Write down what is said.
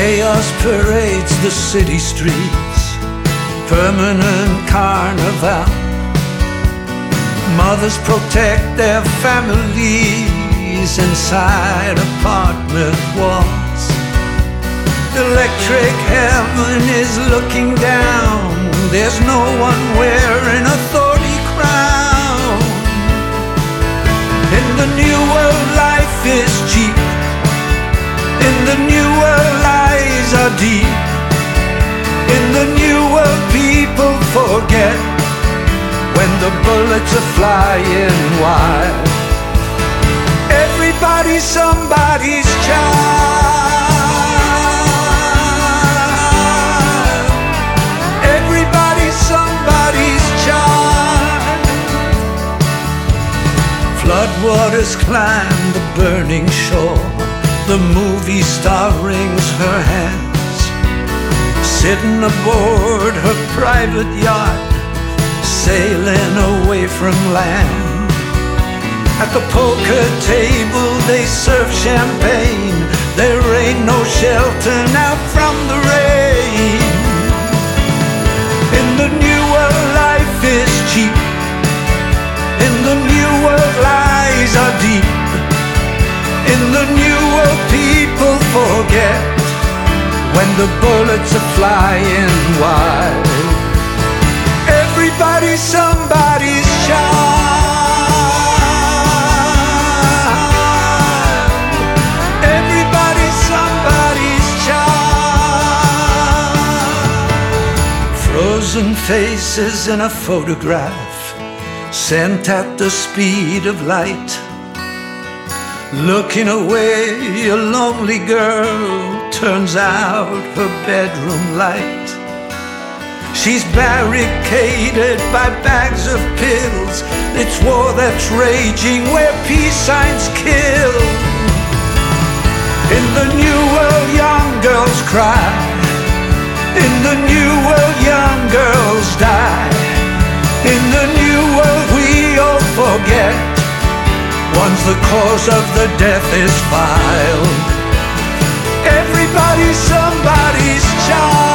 Chaos parades the city streets, permanent carnival. Mothers protect their families inside apartment walls. Electric heaven is looking down. There's no one wearing a thorny crown. In the new world, life is cheap. In the new world, lies are deep. In the new world, people forget when the bullets are flying wide. Everybody's somebody's child. Everybody's somebody's child. Floodwaters climb the burning shore. The movie star wrings her hands, sitting aboard her private yacht, sailing away from land. At the poker table they serve champagne. There ain't no shelter now from the rain. In the new world, life is cheap. In the new world, lies are deep. In the new world, people forget when the bullets are flying wide. Everybody's somebody's child. Everybody's somebody's child. Frozen faces in a photograph, sent at the speed of light. Looking away, a lonely girl turns out her bedroom light. She's barricaded by bags of pills. It's war that's raging where peace signs kill. In the new world, young girls cry. In the new world, young girls die. In the new world, we all forget. Once the cause of the death is filed, everybody's somebody's child.